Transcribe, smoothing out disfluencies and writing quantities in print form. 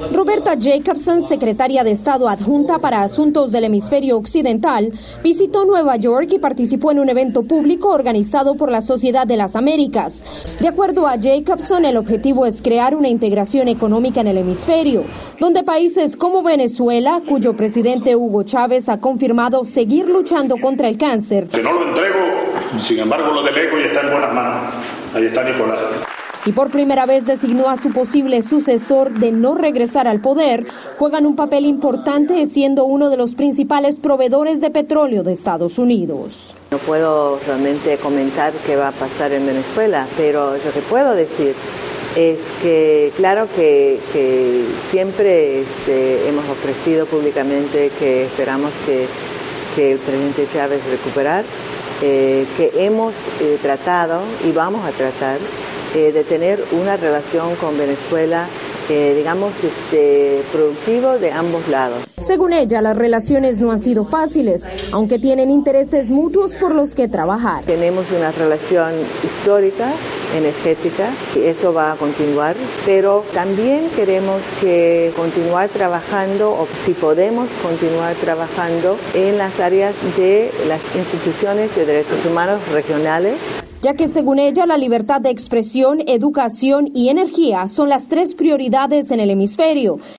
Roberta Jacobson, secretaria de Estado adjunta para Asuntos del Hemisferio Occidental, visitó Nueva York y participó en un evento público organizado por la Sociedad de las Américas. De acuerdo a Jacobson, el objetivo es crear una integración económica en el hemisferio, donde países como Venezuela, cuyo presidente Hugo Chávez ha confirmado seguir luchando contra el cáncer. Que no lo entrego, sin embargo lo delego y está en buenas manos. Ahí está Nicolás. Y por primera vez designó a su posible sucesor de no regresar al poder, juegan un papel importante siendo uno de los principales proveedores de petróleo de Estados Unidos. No puedo realmente comentar qué va a pasar en Venezuela, pero lo que puedo decir es que claro que siempre hemos ofrecido públicamente que esperamos que el presidente Chávez recuperar, que hemos tratado y vamos a tratar de tener una relación con Venezuela, digamos, productivo de ambos lados. Según ella, las relaciones no han sido fáciles, aunque tienen intereses mutuos por los que trabajar. Tenemos una relación histórica, energética, y eso va a continuar, pero también queremos continuar trabajando, o si podemos continuar trabajando, en las áreas de las instituciones de derechos humanos regionales, ya que según ella la libertad de expresión, educación y energía son las 3 prioridades en el hemisferio.